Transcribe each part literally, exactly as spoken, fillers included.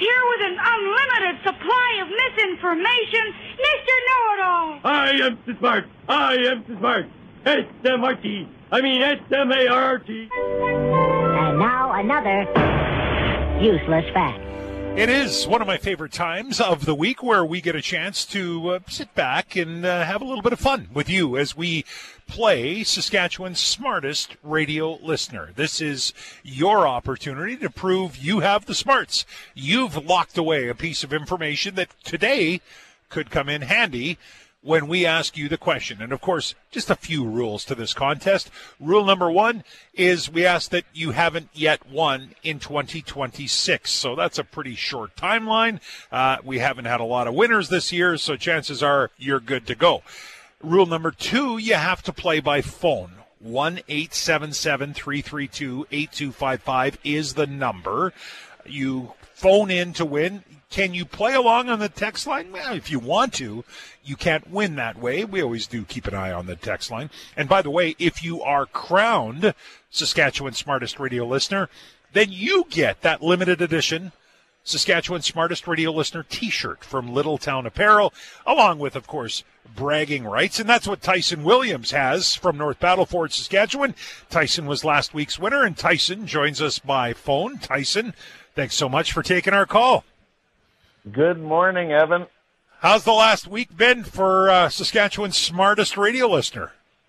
here with an unlimited supply of misinformation, Mister Know-It-All. I am so smart. I am so smart. S M R T. I mean S M A R T. And now another useless fact. It is one of my favorite times of the week where we get a chance to uh, sit back and uh, have a little bit of fun with you as we play Saskatchewan's smartest radio listener. This is your opportunity to prove you have the smarts. You've locked away a piece of information that today could come in handy when we ask you the question. And, of course, just a few rules to this contest. Rule number one is we ask that you haven't yet won in twenty twenty-six. So that's a pretty short timeline. Uh, we haven't had a lot of winners this year, so chances are you're good to go. Rule number two, you have to play by phone. one eight seven seven, three three two, eight two five five is the number. You phone in to win. Can you play along on the text line? Well, if you want to, you can't win that way. We always do keep an eye on the text line. And by the way, if you are crowned Saskatchewan's smartest radio listener, then you get that limited edition Saskatchewan's smartest radio listener t-shirt from Littletown Apparel, along with, of course, bragging rights. And that's what Tyson Williams has from North Battleford, Saskatchewan. Tyson was last week's winner, and Tyson joins us by phone. Tyson, thanks so much for taking our call. Good morning, Evan. How's the last week been for uh, Saskatchewan's smartest radio listener?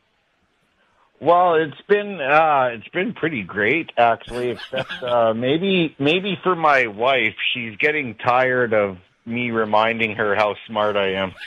Well, it's been uh, it's been pretty great, actually. Except uh, maybe maybe for my wife, she's getting tired of me reminding her how smart I am.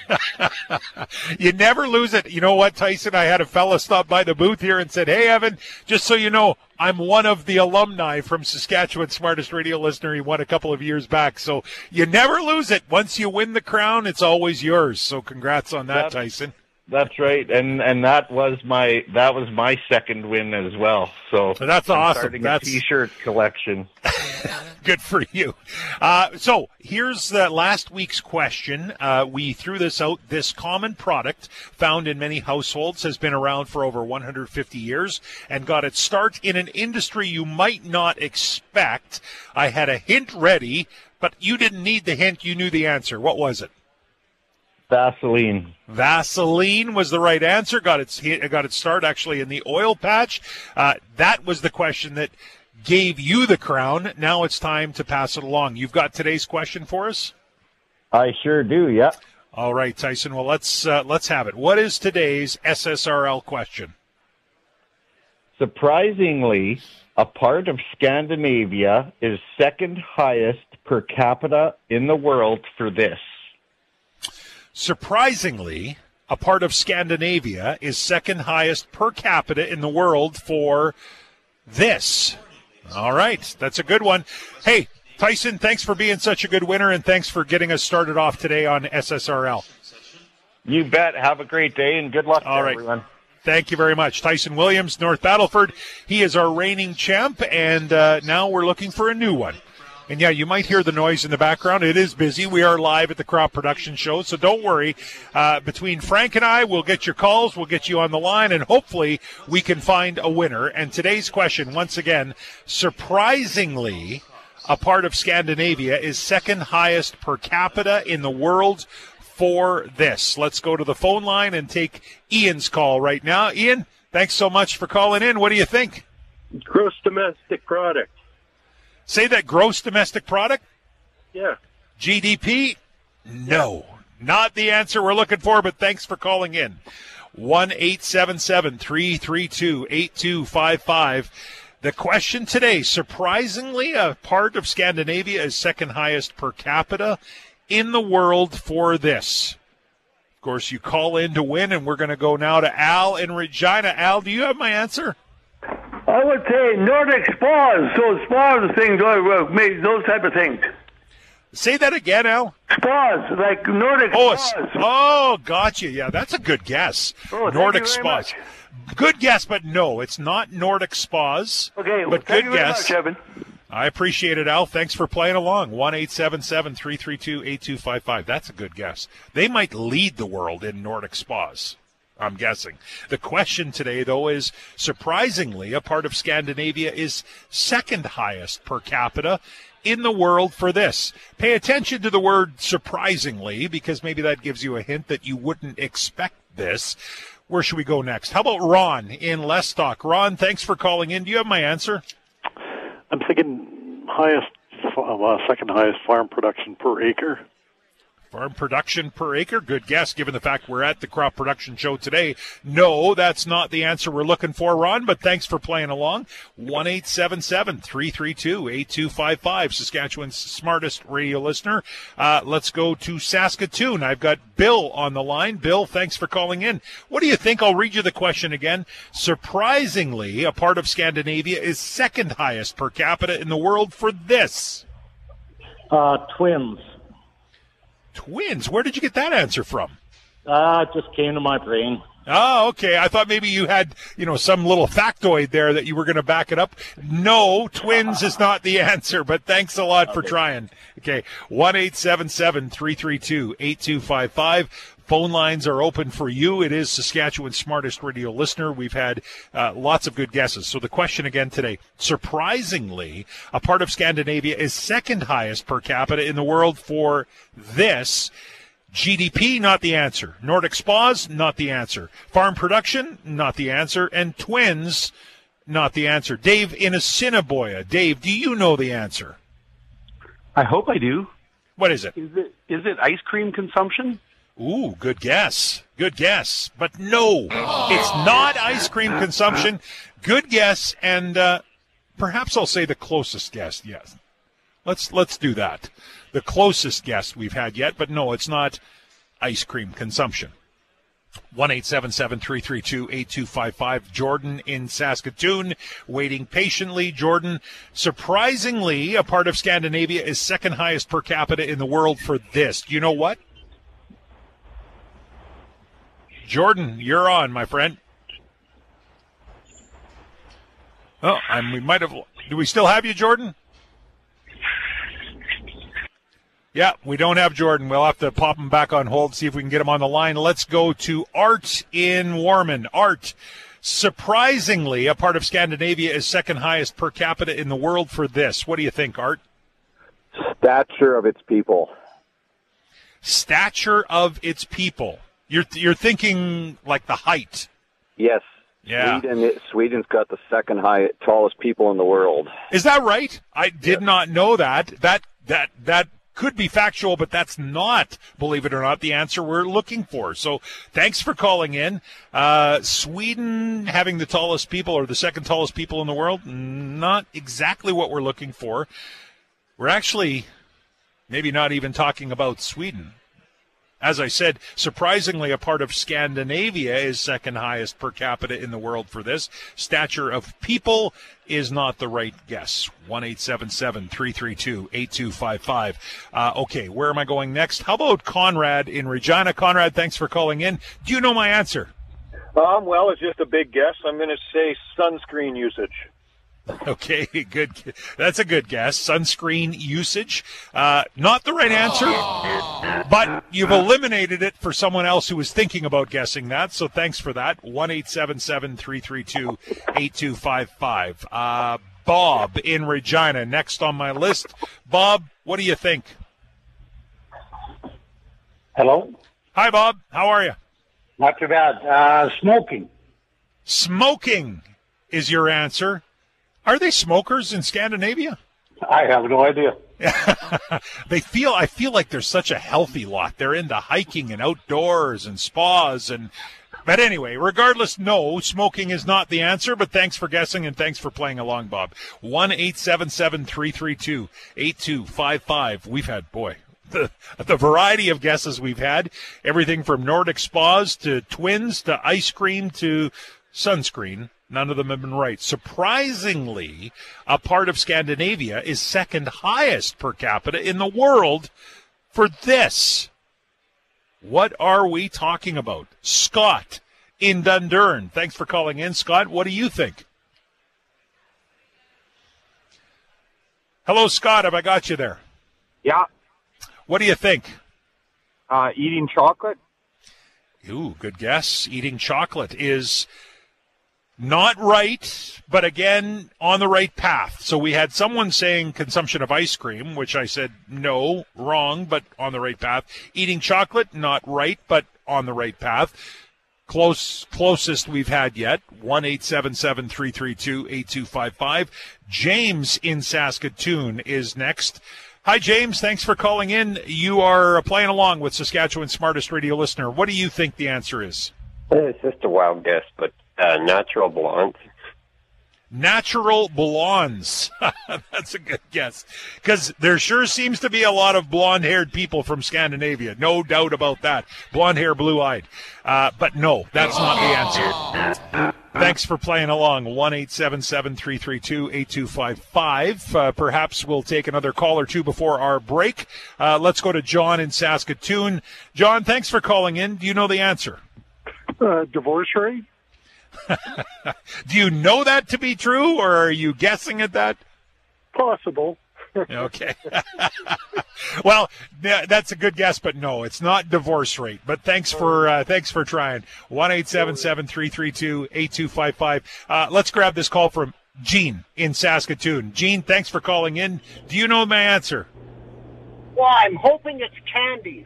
You never lose it. You know what, Tyson? I had a fella stop by the booth here and said, "Hey, Evan, just so you know, I'm one of the alumni from Saskatchewan's smartest radio listener. He won a couple of years back." So you never lose it. Once you win the crown, it's always yours. So congrats on that, That's, Tyson. That's right, and and that was my that was my second win as well. So that's I'm awesome. Starting That's a T-shirt collection. Good for you. Uh, so here's the last week's question. Uh, we threw this out. This common product found in many households has been around for over one hundred fifty years and got its start in an industry you might not expect. I had a hint ready, but you didn't need the hint. You knew the answer. What was it? Vaseline. Vaseline was the right answer. Got its got its start actually in the oil patch. Uh, that was the question that gave you the crown. Now it's time to pass it along. You've got today's question for us? I sure do, yeah. All right, Tyson. Well, let's uh, let's have it. What is today's S S R L question? Surprisingly, a part of Scandinavia is second highest per capita in the world for this. Surprisingly, a part of Scandinavia is second highest per capita in the world for this. All right, that's a good one. Hey, Tyson, thanks for being such a good winner, and thanks for getting us started off today on S S R L. You bet. Have a great day, and good luck to All right. everyone. Thank you very much. Tyson Williams, North Battleford. He is our reigning champ, and uh, now we're looking for a new one. And, yeah, you might hear the noise in the background. It is busy. We are live at the Crop Production Show, so don't worry. Uh, between Frank and I, we'll get your calls, we'll get you on the line, and hopefully we can find a winner. And today's question, once again, surprisingly, a part of Scandinavia is second highest per capita in the world for this. Let's go to the phone line and take Ian's call right now. Ian, thanks so much for calling in. What do you think? Gross domestic product. Say that gross domestic product? Yeah. G D P? No. Not the answer we're looking for, but thanks for calling in. one eight seven seven, three three two, eight two five five. The question today, surprisingly, a part of Scandinavia is second highest per capita in the world for this. Of course, you call in to win, and we're going to go now to Al in Regina. Al, do you have my answer? I would say Nordic spas, so spas things, or made those type of things. Say that again, Al. Spas, like Nordic oh, spas. Oh, gotcha. Yeah, that's a good guess. Oh, Nordic thank you spas. very much. Good guess, but no, it's not Nordic spas. Okay, well, but thank good you very guess. much, Evan. I appreciate it, Al. Thanks for playing along. one eight seven seven, three three two, eight two five five. That's a good guess. They might lead the world in Nordic spas, I'm guessing. The question today, though, is surprisingly, a part of Scandinavia is second highest per capita in the world for this. Pay attention to the word surprisingly, because maybe that gives you a hint that you wouldn't expect this. Where should we go next? How about Ron in Lestock? Ron, thanks for calling in. Do you have my answer? I'm thinking highest, well, second highest farm production per acre. Farm production per acre? Good guess, given the fact we're at the crop production show today. No, that's not the answer we're looking for, Ron, but thanks for playing along. one eight seven seven, three three two, eight two five five, Saskatchewan's smartest radio listener. Uh, let's go to Saskatoon. I've got Bill on the line. Bill, thanks for calling in. What do you think? I'll read you the question again. Surprisingly, a part of Scandinavia is second highest per capita in the world for this. Uh, twins. Twins? Where did you get that answer from? Uh, it just came to my brain. Oh, okay. I thought maybe you had, you know, some little factoid there that you were going to back it up. No, twins is not the answer, but thanks a lot for trying. Okay, one eight seven seven, three three two, eight two five five. Phone lines are open for you. It is Saskatchewan's smartest radio listener. We've had uh, lots of good guesses. So the question again today, surprisingly, a part of Scandinavia is second highest per capita in the world for this. G D P, not the answer. Nordic spas, not the answer. Farm production, not the answer. And twins, not the answer. Dave in Assiniboia. Dave, do you know the answer? I hope I do. What is it? Is it is it ice cream consumption? Ooh, good guess. Good guess. But no, it's not ice cream consumption. Good guess, and uh, perhaps I'll say the closest guess, yes. Let's let's do that. The closest guess we've had yet, but no, it's not ice cream consumption. one eight seven seven, three three two, eight two five five. Jordan in Saskatoon, waiting patiently. Jordan, surprisingly, a part of Scandinavia is second highest per capita in the world for this. Do you know what? Jordan, you're on, my friend. Oh, and we might have. Do we still have you, Jordan? Yeah, we don't have Jordan. We'll have to pop him back on hold, see if we can get him on the line. Let's go to Art in Warman. Art, surprisingly, a part of Scandinavia is second highest per capita in the world for this. What do you think, Art? Stature of its people. Stature of its people. You're you're thinking like the height. Yes. Yeah. Sweden, Sweden's got the second high, tallest people in the world. Is that right? I did yes. not know that. That that that could be factual, but that's not, believe it or not, the answer we're looking for. So thanks for calling in. Uh, Sweden having the tallest people or the second tallest people in the world, not exactly what we're looking for. We're actually maybe not even talking about Sweden. As I said, surprisingly, a part of Scandinavia is second highest per capita in the world for this. Stature of people is not the right guess. one eight seven seven, three three two, eight two five five. Uh, okay, where am I going next? How about Conrad in Regina? Conrad, thanks for calling in. Do you know my answer? Um, well, it's just a big guess. I'm going to say sunscreen usage. Okay, good. That's a good guess. Sunscreen usage. Uh, not the right answer, but you've eliminated it for someone else who was thinking about guessing that, so thanks for that. one eight seven seven, three three two, eight two five five. Uh, Bob in Regina, next on my list. Bob, what do you think? Hello? Hi, Bob. How are you? Not too bad. Uh, smoking. Smoking is your answer. Are they smokers in Scandinavia? I have no idea. they feel. I feel like they're such a healthy lot. They're into hiking and outdoors and spas and. But anyway, regardless, no, smoking is not the answer. But thanks for guessing and thanks for playing along, Bob. One eight seven seven three three two eight two five five. We've had boy. The, the variety of guesses we've had, everything from Nordic spas to twins to ice cream to sunscreen. None of them have been right. Surprisingly, a part of Scandinavia is second highest per capita in the world for this. What are we talking about? Scott in Dundurn. Thanks for calling in, Scott. What do you think? Hello, Scott. Have I got you there? Yeah. What do you think? Uh, eating chocolate. Ooh, good guess. Eating chocolate is Not right, but again, on the right path. So we had someone saying consumption of ice cream, which I said, no, wrong, but on the right path. Eating chocolate, not right, but on the right path. Close, closest we've had yet, one eight seven seven, three three two, eight two five five. James in Saskatoon is next. Hi, James. Thanks for calling in. You are playing along with Saskatchewan's smartest radio listener. What do you think the answer is? It's just a wild guess, but uh, natural blondes. Natural blondes. That's a good guess. Because there sure seems to be a lot of blonde-haired people from Scandinavia. No doubt about that. Blonde hair, blue-eyed. Uh, but no, that's not the answer. Thanks for playing along. one eight seven seven, three three two, eight two five five. Uh, perhaps we'll take another call or two before our break. Uh, let's go to John in Saskatoon. John, thanks for calling in. Do you know the answer? Uh, divorce rate? Do you know that to be true, or are you guessing at that? Possible. Okay. Well, yeah, that's a good guess, but no, it's not divorce rate. But thanks for uh, thanks for trying. one eight seven seven, three three two, eight two five five. Uh, let's grab this call from Gene in Saskatoon. Gene, thanks for calling in. Do you know my answer? Well, I'm hoping it's candy.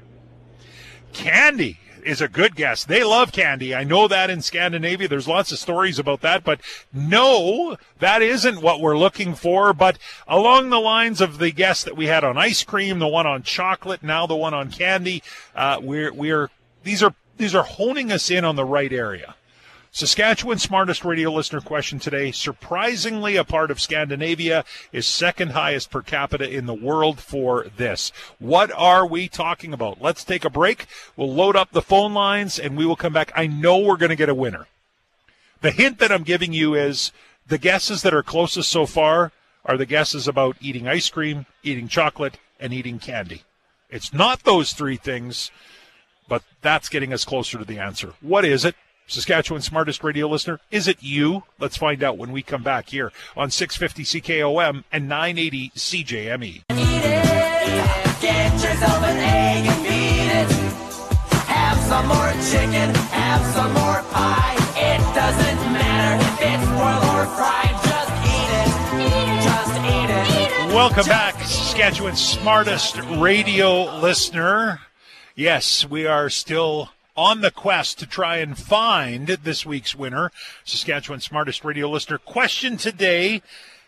Candy is a good guess. They love candy. I know that in Scandinavia. There's lots of stories about that, but no, that isn't what we're looking for. But along the lines of the guess that we had on ice cream, the one on chocolate, now the one on candy, uh, we're, we're, these are, these are honing us in on the right area. Saskatchewan's smartest radio listener question today, surprisingly a part of Scandinavia, is second highest per capita in the world for this. What are we talking about? Let's take a break. We'll load up the phone lines, and we will come back. I know we're going to get a winner. The hint that I'm giving you is the guesses that are closest so far are the guesses about eating ice cream, eating chocolate, and eating candy. It's not those three things, but that's getting us closer to the answer. What is it? Saskatchewan's smartest radio listener, is it you? Let's find out when we come back here on six fifty C K O M and nine eighty C J M E. Eat it, get yourself an egg and feed it. Have some more chicken, have some more pie. It doesn't matter if it's boiled or fried. Just eat it, just eat it. Eat it. Welcome back, Saskatchewan's smartest radio listener. Yes, we are still on the quest to try and find this week's winner, Saskatchewan's smartest radio listener. Question today,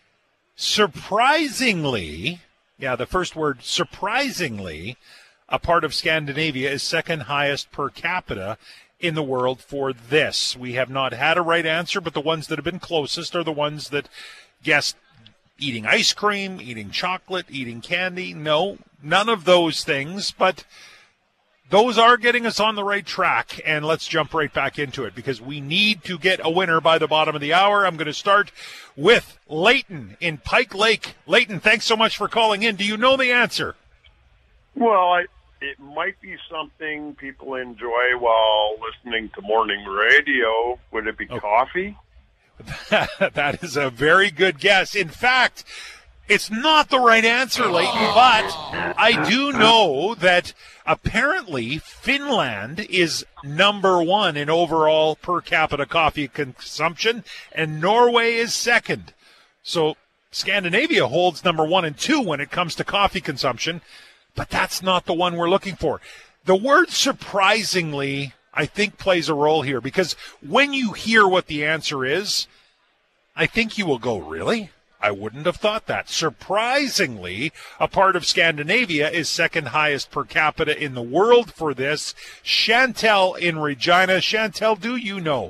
surprisingly, yeah, the first word, surprisingly, a part of Scandinavia is second highest per capita in the world for this. We have not had a right answer, but the ones that have been closest are the ones that guessed eating ice cream, eating chocolate, eating candy. No, none of those things, but those are getting us on the right track, and let's jump right back into it because we need to get a winner by the bottom of the hour. I'm going to start with Leighton in Pike Lake. Leighton, thanks so much for calling in. Do you know the answer? Well, I, it might be something people enjoy while listening to morning radio. Would it be oh. coffee? That is a very good guess. In fact, it's not the right answer, Leighton, but I do know that apparently Finland is number one in overall per capita coffee consumption, and Norway is second. So Scandinavia holds number one and two when it comes to coffee consumption, but that's not the one we're looking for. The word surprisingly, I think, plays a role here, because when you hear what the answer is, I think you will go, really? I wouldn't have thought that. Surprisingly, a part of Scandinavia is second highest per capita in the world for this. Chantel in Regina. Chantel, do you know?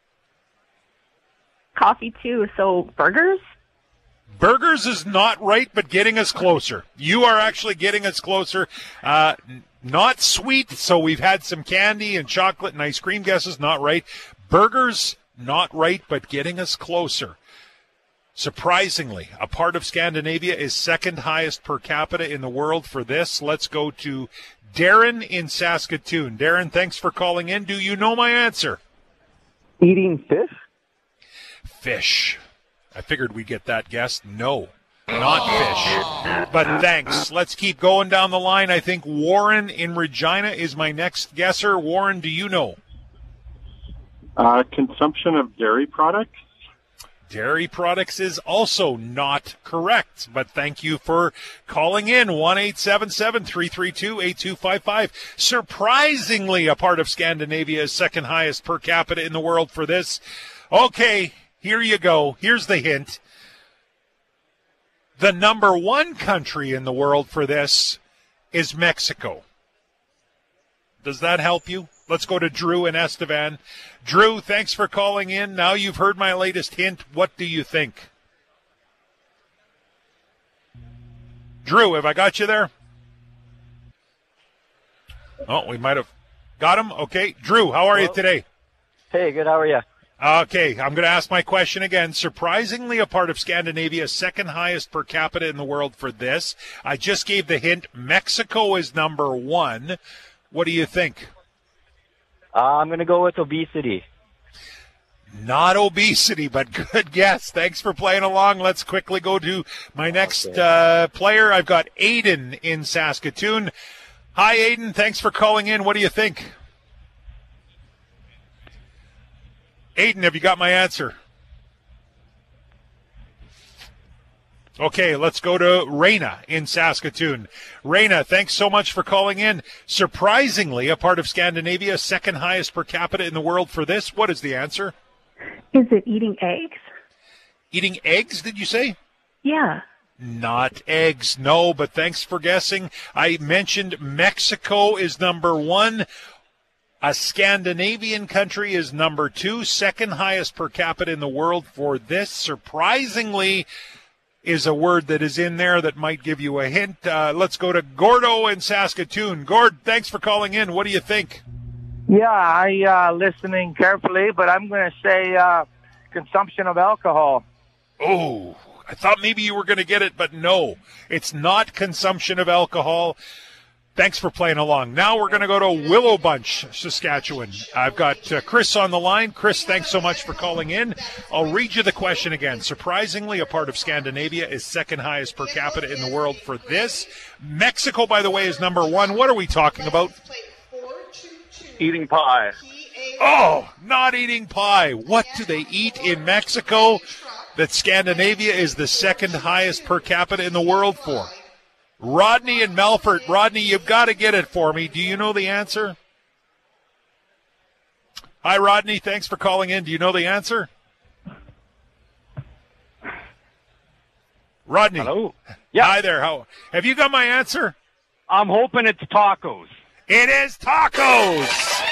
Coffee, too. So burgers? Burgers is not right, but getting us closer. You are actually getting us closer. Uh, not sweet, so we've had some candy and chocolate and ice cream guesses. Not right. Burgers, not right, but getting us closer. Surprisingly, a part of Scandinavia is second highest per capita in the world for this. Let's go to Darren in Saskatoon. Darren, thanks for calling in. Do you know my answer? Eating fish? Fish. I figured we'd get that guess. No, not fish. But thanks. Let's keep going down the line. I think Warren in Regina is my next guesser. Warren, do you know? Uh, consumption of dairy products. Dairy products is also not correct, but thank you for calling in. one eight seven seven, three three two, eight two five five. Surprisingly, a part of Scandinavia is second highest per capita in the world for this. Okay, here you go. Here's the hint. The number one country in the world for this is Mexico. Does that help you? Let's go to Drew and Estevan. Drew, thanks for calling in. Now you've heard my latest hint. What do you think? Drew, have I got you there? Oh, we might have got him. Okay. Drew, how are Hello? you today? Hey, good. How are you? Okay, I'm going to ask my question again. Surprisingly, a part of Scandinavia, second highest per capita in the world for this. I just gave the hint. Mexico is number one. What do you think? Uh, I'm going to go with obesity. Not obesity, but good guess. Thanks for playing along. Let's quickly go to my next okay. uh, player. I've got Aiden in Saskatoon. Hi, Aiden. Thanks for calling in. What do you think? Aiden, have you got my answer? Okay, let's go to Raina in Saskatoon. Raina, thanks so much for calling in. Surprisingly, a part of Scandinavia, second highest per capita in the world for this. What is the answer? Is it eating eggs? Eating eggs, did you say? Yeah. Not eggs, no, but thanks for guessing. I mentioned Mexico is number one. A Scandinavian country is number two. Second highest per capita in the world for this. Surprisingly, is a word that is in there that might give you a hint. Uh, let's go to Gordo in Saskatoon. Gord, thanks for calling in. What do you think? Yeah, I uh, listening carefully, but I'm going to say uh, consumption of alcohol. Oh, I thought maybe you were going to get it, but no. It's not consumption of alcohol. Thanks for playing along. Now we're going to go to Willow Bunch, Saskatchewan. I've got uh, Chris on the line. Chris, thanks so much for calling in. I'll read you the question again. Surprisingly, a part of Scandinavia is second highest per capita in the world for this. Mexico, by the way, is number one. What are we talking about? Eating pie. Oh, not eating pie. What do they eat in Mexico that Scandinavia is the second highest per capita in the world for? Rodney and Melfort. Rodney, you've got to get it for me. Do you know the answer? Hi, Rodney. Thanks for calling in. Do you know the answer? Rodney. Hello. Yeah. Hi there. How have you got my answer? I'm hoping it's tacos. It is tacos.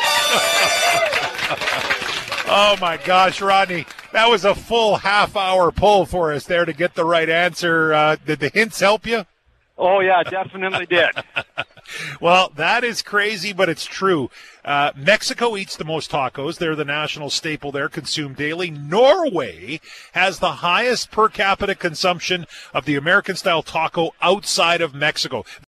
Oh, my gosh, Rodney. That was a full half-hour pull for us there to get the right answer. Uh, did the hints help you? Oh, yeah, definitely did. Well, that is crazy, but it's true. Uh, Mexico eats the most tacos. They're the national staple there, consumed daily. Norway has the highest per capita consumption of the American-style taco outside of Mexico.